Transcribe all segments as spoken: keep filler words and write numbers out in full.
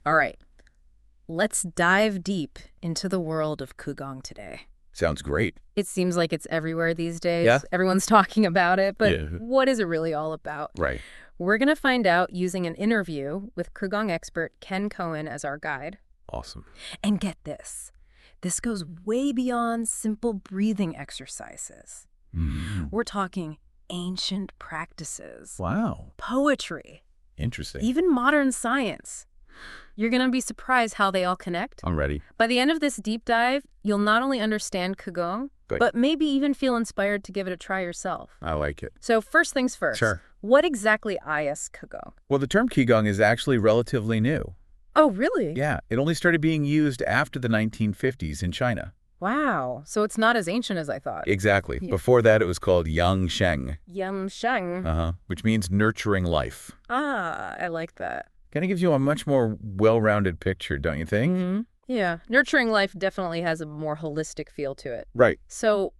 All right, let's dive deep into the world of Qigong today. Sounds great. It seems like it's everywhere these days. Yeah? Everyone's talking about it, but Yeah. what is it really all about? Right. We're going to find out using an interview with Qigong expert Ken Cohen as our guide. Awesome. And get this, this goes way beyond simple breathing exercises. Mm. We're talking ancient practices, Wow. poetry, Interesting. even modern science. You're going to be surprised how they all connect. I'm ready. By the end of this deep dive, you'll not only understand Qigong, Good. but maybe even feel inspired to give it a try yourself. I like it. So first things first. Sure. What exactly is Qigong? Well, the term Qigong is actually relatively new. Oh, really? Yeah, it only started being used after the nineteen fifties in China. Wow. So it's not as ancient as I thought. Exactly. Yeah. Before that, it was called Yang Sheng, Yum Sheng. uh-huh, which means nurturing life. Ah, I like that. Kind of gives you a much more well-rounded picture, don't you think? Mm-hmm. Yeah. Nurturing life definitely has a more holistic feel to it. Right. So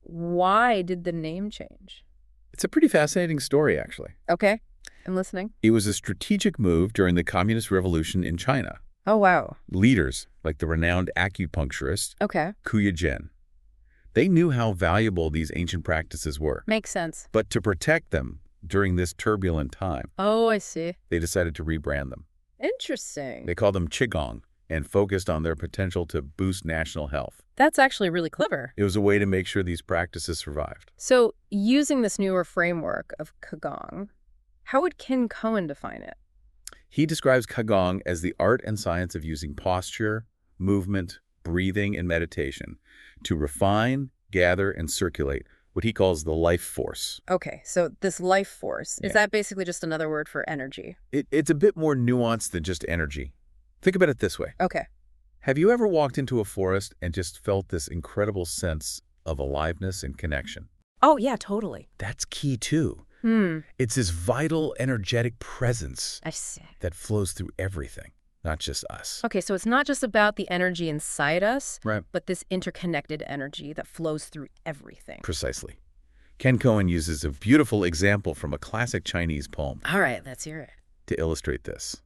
why did the name change? It's a pretty fascinating story, actually. Okay. I'm listening. It was a strategic move during the Communist Revolution in China. Oh, wow. Leaders, like the renowned acupuncturist Okay. Kuya Zhen, they knew how valuable these ancient practices were. Makes sense. But to protect them during this turbulent time, Oh, I see. they decided to rebrand them. Interesting. They called them Qigong and focused on their potential to boost national health. That's actually really clever. It was a way to make sure these practices survived. So using this newer framework of Qigong, how would Ken Cohen define it? He describes Qigong as the art and science of using posture, movement, breathing, and meditation to refine, gather, and circulate what he calls the life force. Okay, so this life force, is Yeah. that basically just another word for energy? It, it's a bit more nuanced than just energy. Think about it this way. Okay. Have you ever walked into a forest and just felt this incredible sense of aliveness and connection? Oh, yeah, totally. That's key too. Hmm, It's this vital, energetic presence I see. that flows through everything, not just us. Okay, so it's not just about the energy inside us, Right. but this interconnected energy that flows through everything. Precisely. Ken Cohen uses a beautiful example from a classic Chinese poem All right, let's hear it. to illustrate this.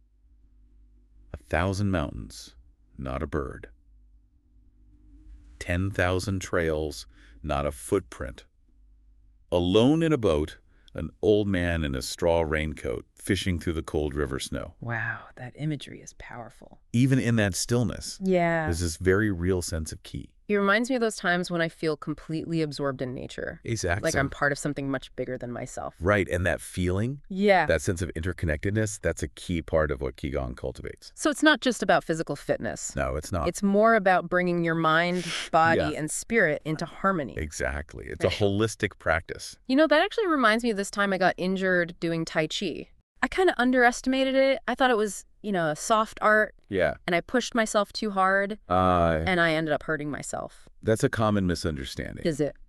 A thousand mountains, not a bird. Ten thousand trails, not a footprint. Alone in a boat, an old man in a straw raincoat fishing through the cold river snow. Wow, that imagery is powerful. Even in that stillness, Yeah. there's this very real sense of key. It reminds me of those times when I feel completely absorbed in nature. Exactly. Like I'm part of something much bigger than myself. Right, and that feeling, Yeah. that sense of interconnectedness, that's a key part of what Qigong cultivates. So it's not just about physical fitness. No, it's not. It's more about bringing your mind, body, Yeah. and spirit into harmony. Exactly. It's a holistic practice. You know, that actually reminds me of this time I got injured doing Tai Chi. I kind of underestimated it. I thought it was, you know, a soft art, Yeah. and I pushed myself too hard, Uh, and I ended up hurting myself. that's a common misunderstanding. Is it?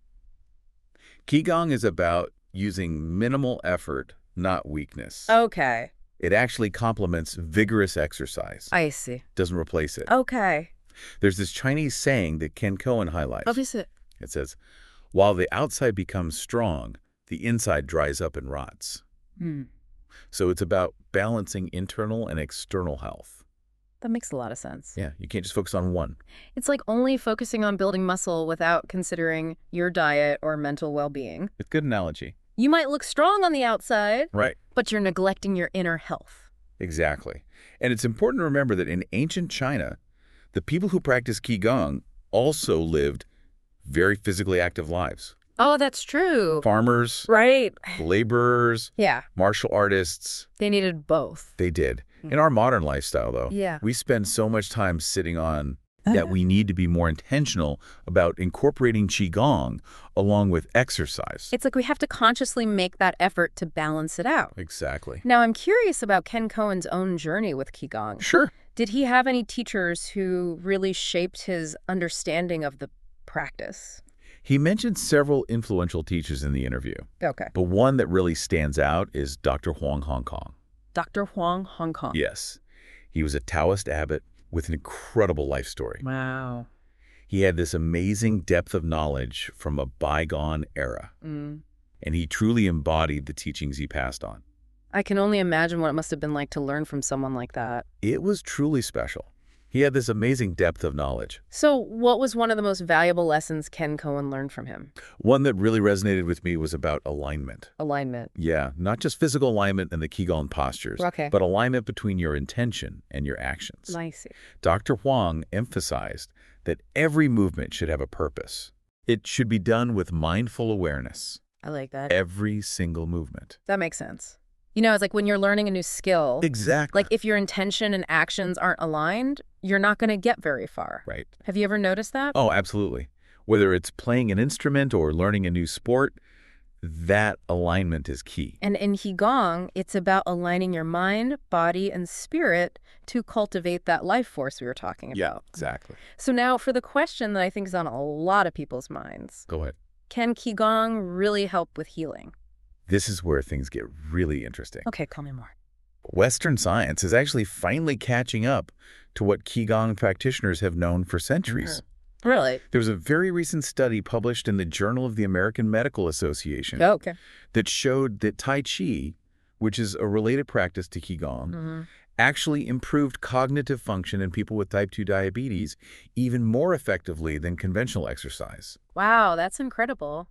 Qigong is about using minimal effort, not weakness. Okay. It actually complements vigorous exercise. I see. Doesn't replace it. Okay. There's this Chinese saying that Ken Cohen highlights. What is it? It says, while the outside becomes strong, the inside dries up and rots. Hmm. So it's about balancing internal and external health. That makes a lot of sense. Yeah, you can't just focus on one. It's like only focusing on building muscle without considering your diet or mental well-being. It's a good analogy. You might look strong on the outside, Right. but you're neglecting your inner health. Exactly. And it's important to remember that in ancient China, the people who practiced Qigong also lived very physically active lives. Oh, that's true. Farmers, Right. laborers, Yeah. martial artists, They needed both. they did. In our modern lifestyle, though, Yeah. we spend so much time sitting on that we need to be more intentional about incorporating Qigong along with exercise. It's like we have to consciously make that effort to balance it out. Exactly. Now, I'm curious about Ken Cohen's own journey with Qigong. Sure. Did he have any teachers who really shaped his understanding of the practice? He mentioned several influential teachers in the interview, Okay. but one that really stands out is Doctor Huang Hong Kong. Doctor Huang Hong Kong. Yes. He was a Taoist abbot with an incredible life story. Wow. He had this amazing depth of knowledge from a bygone era, Mm. and he truly embodied the teachings he passed on. I can only imagine what it must have been like to learn from someone like that. It was truly special. He had this amazing depth of knowledge. So what was one of the most valuable lessons Ken Cohen learned from him? One that really resonated with me was about alignment. Alignment. Yeah, not just physical alignment and the Qigong postures, Okay. but alignment between your intention and your actions. I see. Doctor Huang emphasized that every movement should have a purpose. It should be done with mindful awareness. I like that. Every single movement. That makes sense. You know, it's like when you're learning a new skill, Exactly. like if your intention and actions aren't aligned, you're not going to get very far. Right. Have you ever noticed that? Oh, absolutely. Whether it's playing an instrument or learning a new sport, that alignment is key. And in Qigong, it's about aligning your mind, body, and spirit to cultivate that life force we were talking about. Yeah, exactly. So now for the question that I think is on a lot of people's minds, Go ahead. can Qigong really help with healing? This is where things get really interesting. Okay, tell me more. Western science is actually finally catching up to what Qigong practitioners have known for centuries. Really? There was a very recent study published in the Journal of the American Medical Association Oh, okay. that showed that Tai Chi, which is a related practice to Qigong, Mm-hmm. actually improved cognitive function in people with type two diabetes even more effectively than conventional exercise. Wow, that's incredible.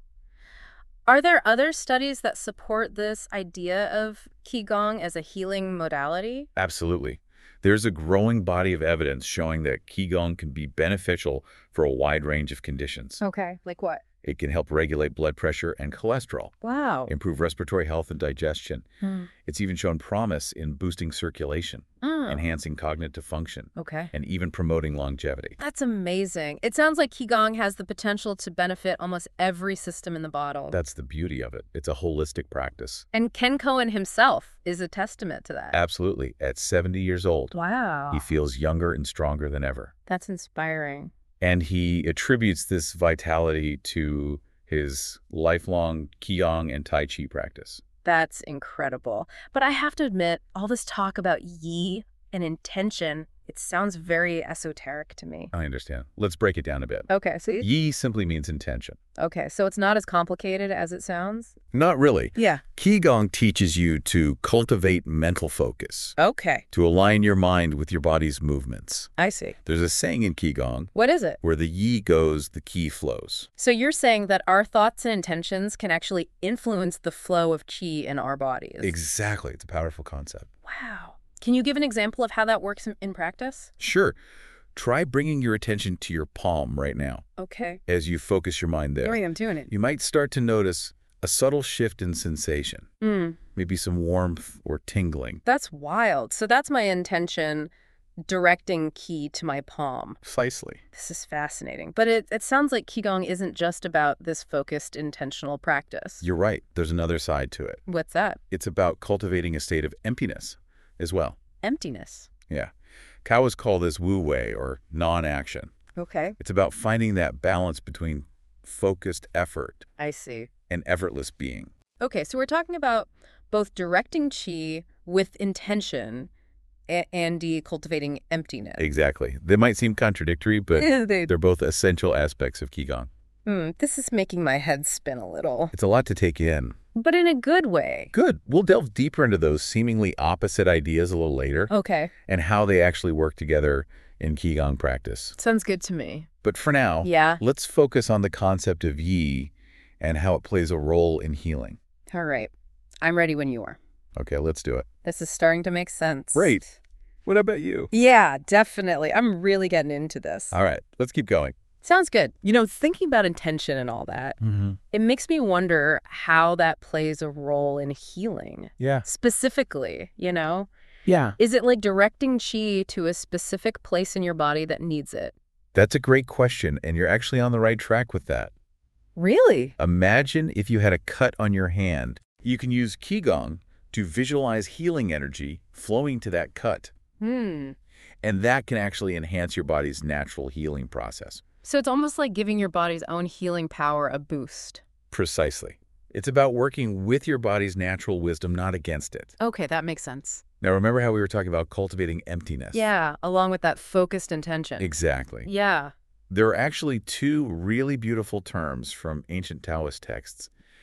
Are there other studies that support this idea of Qigong as a healing modality? Absolutely. There's a growing body of evidence showing that Qigong can be beneficial for a wide range of conditions. Okay, like what? It can help regulate blood pressure and cholesterol, Wow. improve respiratory health and digestion. Hmm. It's even shown promise in boosting circulation, Mm. enhancing cognitive function, Okay. and even promoting longevity. That's amazing. It sounds like Qigong has the potential to benefit almost every system in the body. That's the beauty of it. It's a holistic practice. And Ken Cohen himself is a testament to that. Absolutely. At seventy years old, Wow. he feels younger and stronger than ever. That's inspiring. And he attributes this vitality to his lifelong Qigong and Tai Chi practice. That's incredible. But I have to admit, all this talk about yi and intention, it sounds very esoteric to me. I understand. Let's break it down a bit. Okay, so Yi simply means intention. okay, so it's not as complicated as it sounds? Not really. Yeah. Qigong teaches you to cultivate mental focus, Okay, to align your mind with your body's movements. I see. There's a saying in Qigong, What is it? where the yi goes, the qi flows. So you're saying that our thoughts and intentions can actually influence the flow of qi in our bodies? Exactly. It's a powerful concept. Wow. Can you give an example of how that works in, in practice? Sure. Try bringing your attention to your palm right now Okay. as you focus your mind there. I'm doing it. You might start to notice a subtle shift in sensation, Mm, maybe some warmth or tingling. that's wild. So that's my intention, directing qi to my palm. Precisely. This is fascinating. But it, it sounds like Qigong isn't just about this focused, intentional practice. You're right. There's another side to it. What's that? It's about cultivating a state of emptiness as well. Emptiness. Yeah. Taoists call this wu wei, or non-action. Okay. It's about finding that balance between focused effort I see. and effortless being. Okay, so we're talking about both directing qi with intention a- and the cultivating emptiness. Exactly. They might seem contradictory, but They- they're both essential aspects of Qigong. Hmm, this is making my head spin a little, It's a lot to take in. but in a good way. Good. We'll delve deeper into those seemingly opposite ideas a little later Okay, and how they actually work together in Qigong practice. sounds good to me. But for now, Yeah, let's focus on the concept of yi and how it plays a role in healing. all right. I'm ready when you are. Okay, let's do it. This is starting to make sense. Great. What about you? Yeah, definitely. I'm really getting into this. All right, let's keep going. Sounds good. You know, thinking about intention and all that, Mm-hmm. it makes me wonder how that plays a role in healing. Yeah. Specifically, you know? Yeah. Is it like directing qi to a specific place in your body that needs it? That's a great question, and you're actually on the right track with that. Really? Imagine if you had a cut on your hand. You can use Qigong to visualize healing energy flowing to that cut, Hmm. and that can actually enhance your body's natural healing process. So it's almost like giving your body's own healing power a boost. Precisely. It's about working with your body's natural wisdom, not against it. Okay, that makes sense. Now, remember how we were talking about cultivating emptiness? Yeah, along with that focused intention. Exactly. Yeah. There are actually two really beautiful terms from ancient Taoist texts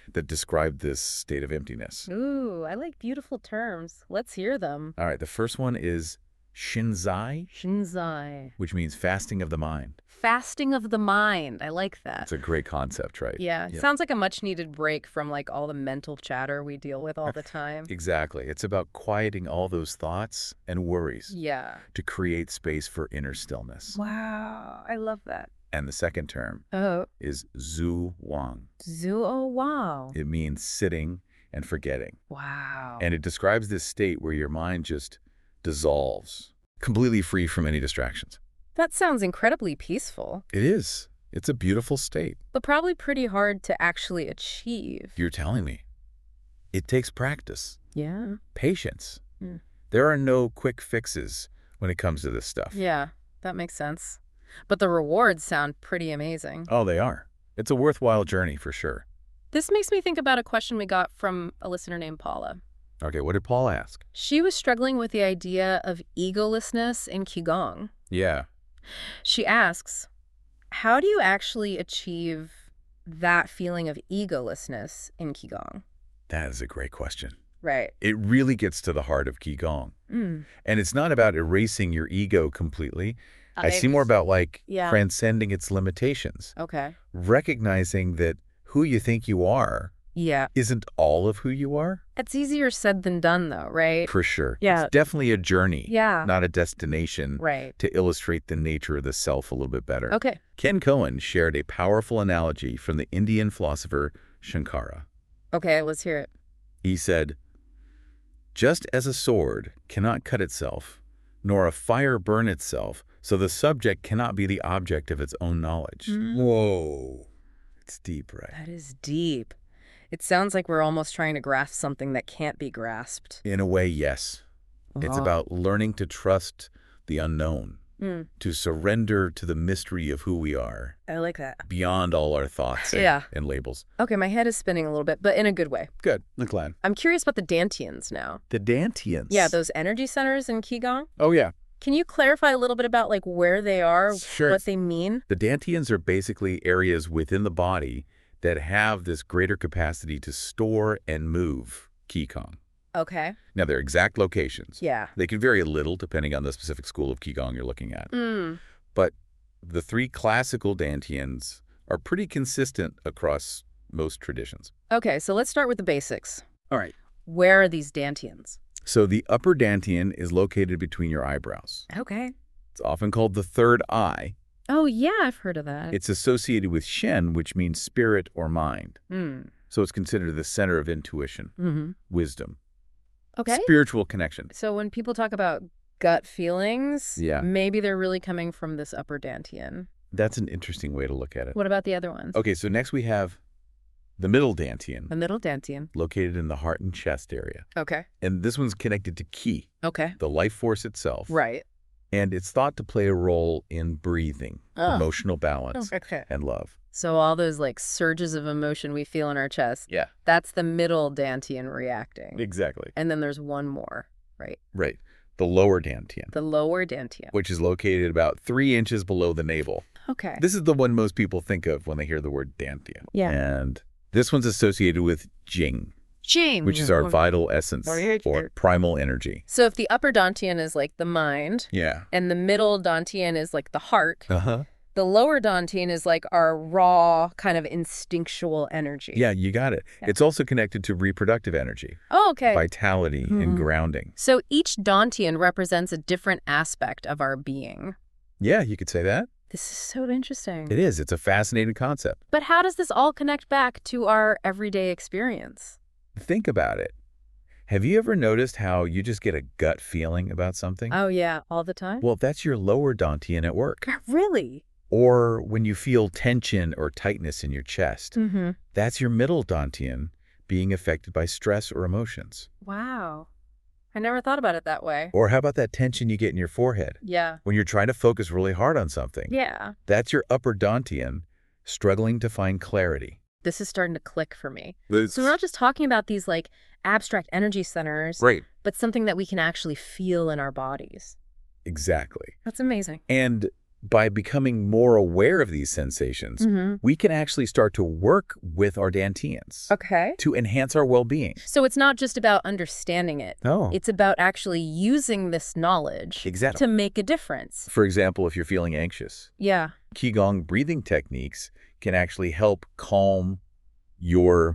that describe this state of emptiness. Ooh, I like beautiful terms. Let's hear them. All right, the first one is Shinzai, Shinzai. which means fasting of the mind. Fasting of the mind. I like that. It's a great concept, right? Yeah, it sounds like a much-needed break from like all the mental chatter we deal with all the time. Exactly. It's about quieting all those thoughts and worries Yeah. to create space for inner stillness. Wow, I love that. And the second term Oh, is Zhu Wang. zoo. Oh, wow. It means sitting and forgetting. Wow. And it describes this state where your mind just dissolves, completely free from any distractions. That sounds incredibly peaceful, It is. It's a beautiful state. but probably pretty hard to actually achieve. You're telling me. It takes practice, Yeah. patience. Mm. There are no quick fixes when it comes to this stuff. Yeah, that makes sense. But the rewards sound pretty amazing. Oh, they are. It's a worthwhile journey for sure. This makes me think about a question we got from a listener named Paula. Okay, what did Paul ask? She was struggling with the idea of egolessness in Qigong. Yeah. She asks, how do you actually achieve that feeling of egolessness in Qigong? That is a great question. Right. It really gets to the heart of Qigong. Mm. And it's not about erasing your ego completely. I see more about like Yeah. transcending its limitations, Okay. recognizing that who you think you are Yeah. isn't all of who you are. It's easier said than done, though, right? For sure. Yeah. It's definitely a journey, Yeah. not a destination, Right. to illustrate the nature of the self a little bit better. Okay. Ken Cohen shared a powerful analogy from the Indian philosopher Shankara. Okay, let's hear it. He said, just as a sword cannot cut itself, nor a fire burn itself, so the subject cannot be the object of its own knowledge. Mm. Whoa. It's deep, right? That is deep. It sounds like we're almost trying to grasp something that can't be grasped. In a way, yes. It's Oh. about learning to trust the unknown, Mm, to surrender to the mystery of who we are, I like that. beyond all our thoughts and, Yeah. and labels. Okay, my head is spinning a little bit, but in a good way. Good. I'm glad. I'm curious about the Dantians now. The Dantians. Yeah, those energy centers in Qigong. Oh, yeah. Can you clarify a little bit about like where they are, Sure. what they mean? The Dantians are basically areas within the body that have this greater capacity to store and move Qigong. Okay. Now, their exact locations, Yeah. they can vary a little depending on the specific school of Qigong you're looking at. Mm. But the three classical Dantians are pretty consistent across most traditions. Okay, so let's start with the basics. All right. Where are these Dantians? So the upper Dantian is located between your eyebrows. Okay. It's often called the third eye. Oh, yeah, I've heard of that. It's associated with Shen, which means spirit or mind. Mm. So it's considered the center of intuition, Mm-hmm. wisdom, Okay. spiritual connection. So when people talk about gut feelings, Yeah. maybe they're really coming from this upper Dantian. That's an interesting way to look at it. What about the other ones? Okay, so next we have the middle Dantian, The middle Dantian. located in the heart and chest area. Okay. And this one's connected to Qi, Okay. the life force itself. Right. And it's thought to play a role in breathing, Oh. emotional balance, Okay. and love. So all those like surges of emotion we feel in our chest, Yeah. that's the middle Dantian reacting. Exactly. And then there's one more, right? Right. The lower Dantian, The lower Dantian. which is located about three inches below the navel. Okay. This is the one most people think of when they hear the word Dantian. Yeah. And this one's associated with Jing, Jing. which is our vital essence or primal energy. So if the upper Dantian is like the mind Yeah. and the middle Dantian is like the heart, Uh-huh. the lower Dantian is like our raw kind of instinctual energy. Yeah, you got it. Yeah. It's also connected to reproductive energy, Oh, okay. vitality, Mhm. and grounding. So each Dantian represents a different aspect of our being. Yeah, you could say that. This is so interesting. It is. It's a fascinating concept. But how does this all connect back to our everyday experience? Think about it. Have you ever noticed how you just get a gut feeling about something? Oh, yeah, all the time? Well, that's your lower Dantian at work. Really? Or when you feel tension or tightness in your chest, Mm-hmm. that's your middle Dantian being affected by stress or emotions. Wow. I never thought about it that way. Or how about that tension you get in your forehead Yeah. when you're trying to focus really hard on something? Yeah. That's your upper Dantian struggling to find clarity. This is starting to click for me. It's- So we're not just talking about these like abstract energy centers, Right. but something that we can actually feel in our bodies. Exactly. That's amazing. And by becoming more aware of these sensations, Mm-hmm. we can actually start to work with our dantians Okay. to enhance our well-being. So it's not just about understanding it. No. It's about actually using this knowledge Exactly. to make a difference. For example, if you're feeling anxious, Yeah. Qigong breathing techniques can actually help calm your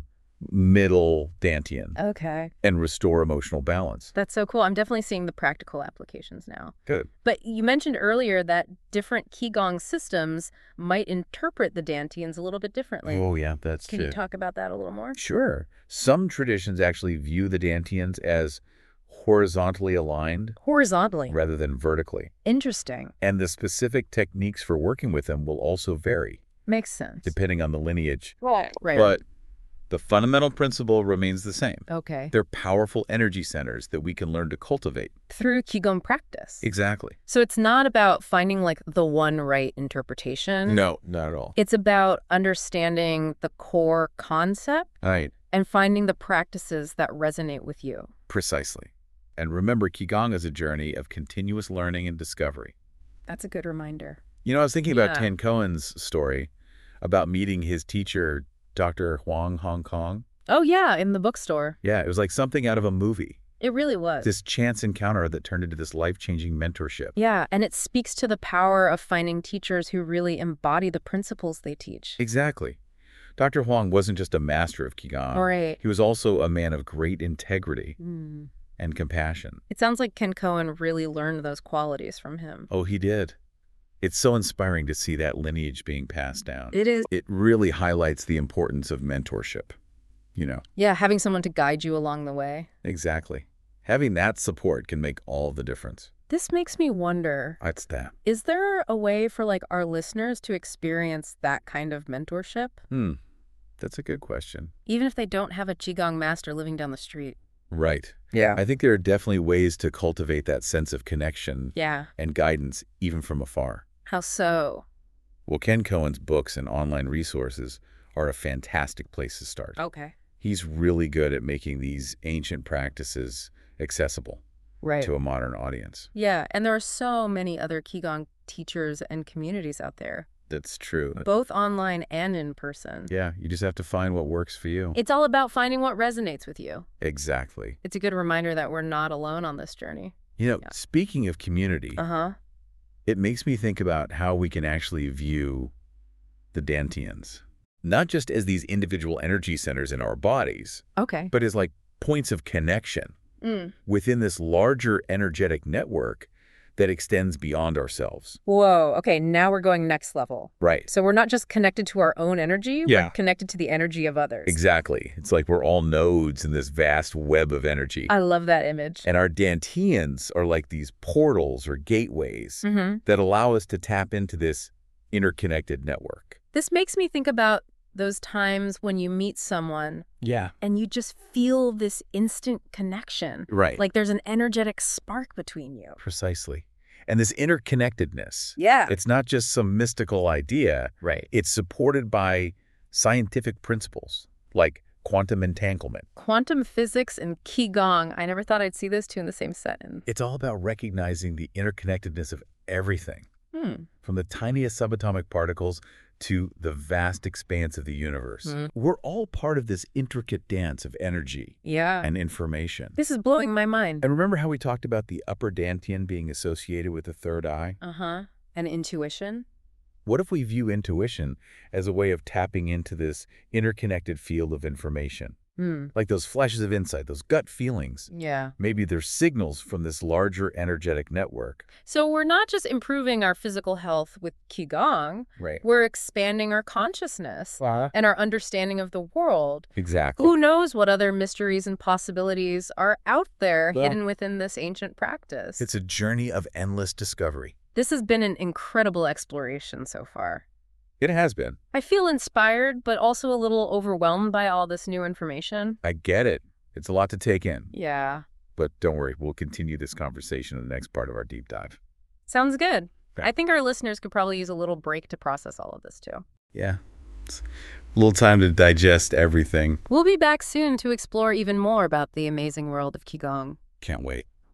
middle dantian Okay. and restore emotional balance. That's so cool. I'm definitely seeing the practical applications now. Good. But you mentioned earlier that different Qigong systems might interpret the dantians a little bit differently. Oh, yeah, that's Can true. you talk about that a little more? Sure. Some traditions actually view the dantians as horizontally aligned Horizontally. rather than vertically. Interesting. And the specific techniques for working with them will also vary, Makes sense. depending on the lineage. Right. Right. But the fundamental principle remains the same. Okay. They're powerful energy centers that we can learn to cultivate. Through Qigong practice. Exactly. So it's not about finding like the one right interpretation. No, not at all. It's about understanding the core concept Right. and finding the practices that resonate with you. Precisely. And remember, Qigong is a journey of continuous learning and discovery. That's a good reminder. You know, I was thinking about Yeah. Tan Cohen's story about meeting his teacher, Doctor Huang Hong Kong. Oh, yeah, in the bookstore. Yeah, it was like something out of a movie. It really was. This chance encounter that turned into this life-changing mentorship. Yeah, and it speaks to the power of finding teachers who really embody the principles they teach. Exactly. Doctor Huang wasn't just a master of Qigong. Right. He was also a man of great integrity Mm. and compassion. It sounds like Ken Cohen really learned those qualities from him. Oh, he did. It's so inspiring to see that lineage being passed down. It is. It really highlights the importance of mentorship. You know, Yeah, having someone to guide you along the way. exactly. Having that support can make all the difference. This makes me wonder, That's that. is there a way for like our listeners to experience that kind of mentorship? Hmm. That's a good question. Even if they don't have a Qigong master living down the street? Right. Yeah. I think there are definitely ways to cultivate that sense of connection Yeah. and guidance even from afar. How so? Well, Ken Cohen's books and online resources are a fantastic place to start. Okay. He's really good at making these ancient practices accessible Right. to a modern audience. Yeah, and there are so many other Qigong teachers and communities out there, That's true. both online and in person. Yeah, you just have to find what works for you. It's all about finding what resonates with you. Exactly. It's a good reminder that we're not alone on this journey. You know, Yeah. speaking of community, Uh-huh. it makes me think about how we can actually view the dantians, not just as these individual energy centers in our bodies, Okay. but as like points of connection Mm. within this larger energetic network that extends beyond ourselves. Whoa. Okay, now we're going next level. Right. So we're not just connected to our own energy, Yeah. we're connected to the energy of others. Exactly. It's like we're all nodes in this vast web of energy. I love that image. And our dantians are like these portals or gateways Mm-hmm. that allow us to tap into this interconnected network. This makes me think about those times when you meet someone Yeah. and you just feel this instant connection. Right. Like there's an energetic spark between you. Precisely. And this interconnectedness, Yeah. it's not just some mystical idea. Right. It's supported by scientific principles like quantum entanglement. Quantum physics and Qigong. I never thought I'd see those two in the same sentence. It's all about recognizing the interconnectedness of everything, Hmm. from the tiniest subatomic particles to the vast expanse of the universe. Hmm. We're all part of this intricate dance of energy Yeah. and information. This is blowing my mind. And remember how we talked about the upper dantian being associated with the third eye? Uh-huh. And intuition? What if we view intuition as a way of tapping into this interconnected field of information? Hmm. Like those flashes of insight, those gut feelings. Yeah. Maybe they're signals from this larger energetic network. So we're not just improving our physical health with Qigong, Right. we're expanding our consciousness Wow. and our understanding of the world. Exactly. Who knows what other mysteries and possibilities are out there Yeah. hidden within this ancient practice. It's a journey of endless discovery. This has been an incredible exploration so far. It has been. I feel inspired, but also a little overwhelmed by all this new information. I get it. It's a lot to take in. Yeah. But don't worry, we'll continue this conversation in the next part of our deep dive. Sounds good. Okay. I think our listeners could probably use a little break to process all of this too. Yeah. It's a little time to digest everything. We'll be back soon to explore even more about the amazing world of Qigong. Can't wait.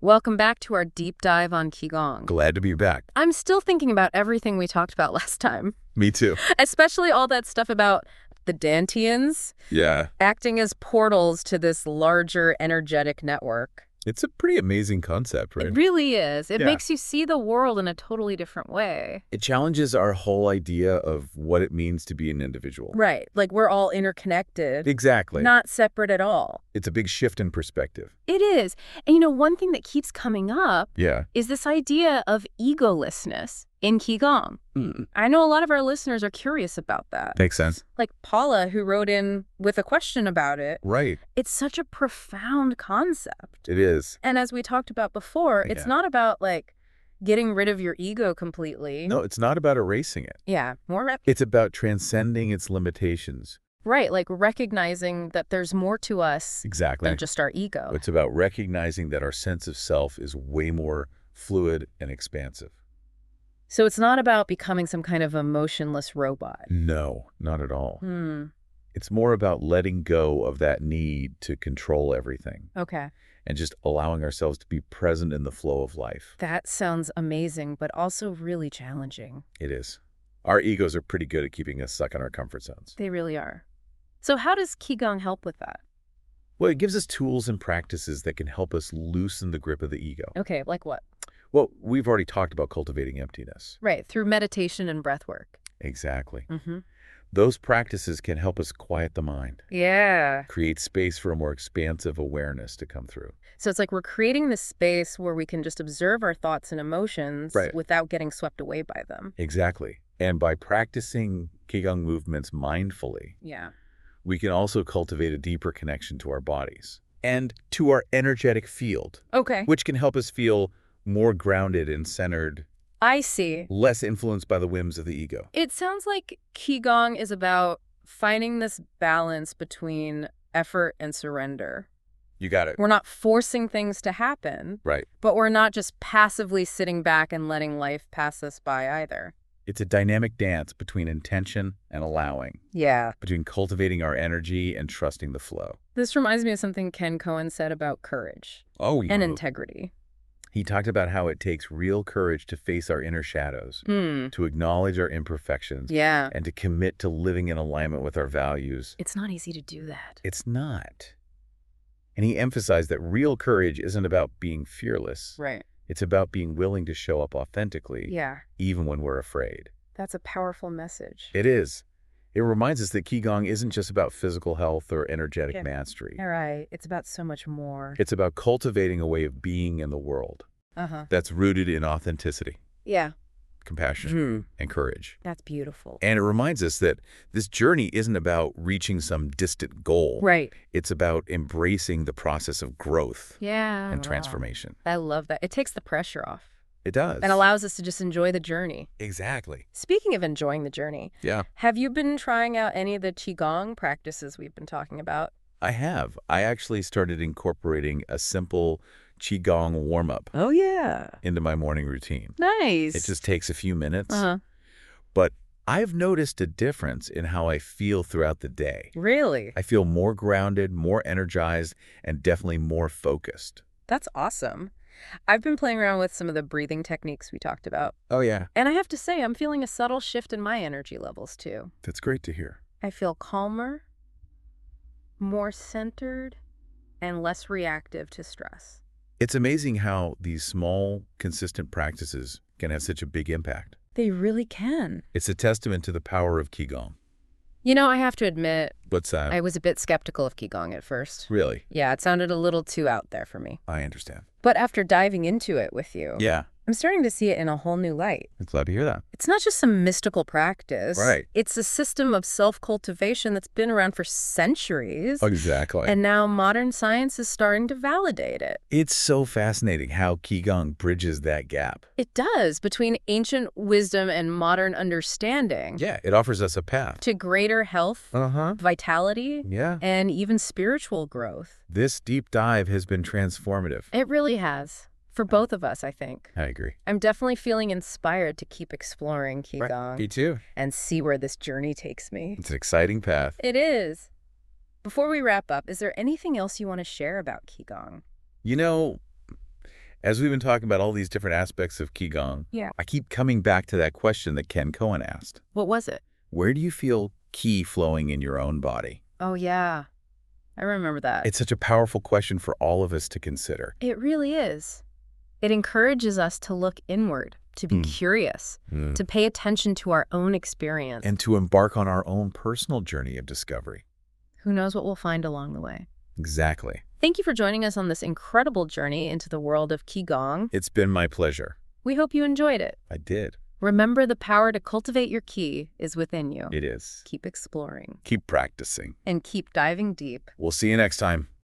Welcome back to our deep dive on Qigong. Glad to be back. I'm still thinking about everything we talked about last time, Me too. especially all that stuff about the Dantians Yeah. acting as portals to this larger energetic network. It's a pretty amazing concept, right? It really is. It Yeah. makes you see the world in a totally different way. It challenges our whole idea of what it means to be an individual. Right. Like we're all interconnected, Exactly. not separate at all. It's a big shift in perspective. It is. And you know, one thing that keeps coming up Yeah. is this idea of egolessness in Qigong. Mm. I know a lot of our listeners are curious about that. Makes sense. Like Paula, who wrote in with a question about it. Right. It's such a profound concept. It is. And as we talked about before, it's Yeah. not about like getting rid of your ego completely. No, it's not about erasing it. Yeah, more rep- It's about transcending its limitations. right, like recognizing that there's more to us Exactly. than just our ego. It's about recognizing that our sense of self is way more fluid and expansive. So it's not about becoming some kind of emotionless robot. No, not at all. Hmm. It's more about letting go of that need to control everything Okay. and just allowing ourselves to be present in the flow of life. That sounds amazing, but also really challenging. It is. Our egos are pretty good at keeping us stuck in our comfort zones. They really are. So how does Qigong help with that? Well, it gives us tools and practices that can help us loosen the grip of the ego. Okay, like what? Well, we've already talked about cultivating emptiness. Right, through meditation and breath work. Exactly. Mm-hmm. Those practices can help us quiet the mind, Yeah. create space for a more expansive awareness to come through. So it's like we're creating this space where we can just observe our thoughts and emotions Right. without getting swept away by them. Exactly. And by practicing Qigong movements mindfully, Yeah. we can also cultivate a deeper connection to our bodies and to our energetic field, Okay. which can help us feel more grounded and centered, I see. less influenced by the whims of the ego. It sounds like Qigong is about finding this balance between effort and surrender. You got it. We're not forcing things to happen, Right. but we're not just passively sitting back and letting life pass us by either. It's a dynamic dance between intention and allowing, Yeah. between cultivating our energy and trusting the flow. This reminds me of something Ken Cohen said about courage Oh, and integrity. He talked about how it takes real courage to face our inner shadows, Hmm. to acknowledge our imperfections, Yeah. and to commit to living in alignment with our values. It's not easy to do that. It's not. And he emphasized that real courage isn't about being fearless. Right. It's about being willing to show up authentically, Yeah. even when we're afraid. That's a powerful message. It is. It reminds us that Qigong isn't just about physical health or energetic Yeah. mastery. All right. It's about so much more. It's about cultivating a way of being in the world Uh-huh. that's rooted in authenticity, Yeah. compassion, Hmm. and courage. That's beautiful. And it reminds us that this journey isn't about reaching some distant goal. Right. It's about embracing the process of growth Yeah. and transformation. I love that. It takes the pressure off It does. and allows us to just enjoy the journey. Exactly. Speaking of enjoying the journey, Yeah. have you been trying out any of the Qigong practices we've been talking about? I have. I actually started incorporating a simple Qigong warm-up Oh, yeah. into my morning routine. Nice. It just takes a few minutes, Uh-huh. but I've noticed a difference in how I feel throughout the day. Really? I feel more grounded, more energized, and definitely more focused. That's awesome. I've been playing around with some of the breathing techniques we talked about. Oh, yeah. And I have to say, I'm feeling a subtle shift in my energy levels, too. That's great to hear. I feel calmer, more centered, and less reactive to stress. It's amazing how these small, consistent practices can have such a big impact. They really can. It's a testament to the power of Qigong. You know, I have to admit, What's that? I was a bit skeptical of Qigong at first. Really? Yeah, it sounded a little too out there for me. I understand. But after diving into it with you, Yeah. I'm starting to see it in a whole new light. I'm glad to hear that. It's not just some mystical practice. Right. It's a system of self-cultivation that's been around for centuries. Exactly. And now modern science is starting to validate it. It's so fascinating how Qigong bridges that gap. It does, between ancient wisdom and modern understanding. Yeah, it offers us a path. To greater health, Uh-huh. vitality, Yeah. and even spiritual growth. This deep dive has been transformative. It really has. For both of us, I think. I agree. I'm definitely feeling inspired to keep exploring Qigong Me too. and see where this journey takes me. It's an exciting path. It is. Before we wrap up, is there anything else you want to share about Qigong? You know, As we've been talking about all these different aspects of Qigong, Yeah. I keep coming back to that question that Ken Cohen asked. What was it? Where do you feel Qi flowing in your own body? Oh, yeah. I remember that. It's such a powerful question for all of us to consider. It really is. It encourages us to look inward, to be Mm. curious, Mm. to pay attention to our own experience. And to embark on our own personal journey of discovery. Who knows what we'll find along the way. Exactly. Thank you for joining us on this incredible journey into the world of Qigong. It's been my pleasure. We hope you enjoyed it. I did. Remember, the power to cultivate your Qi is within you. It is. Keep exploring Keep practicing. and keep diving deep. We'll see you next time.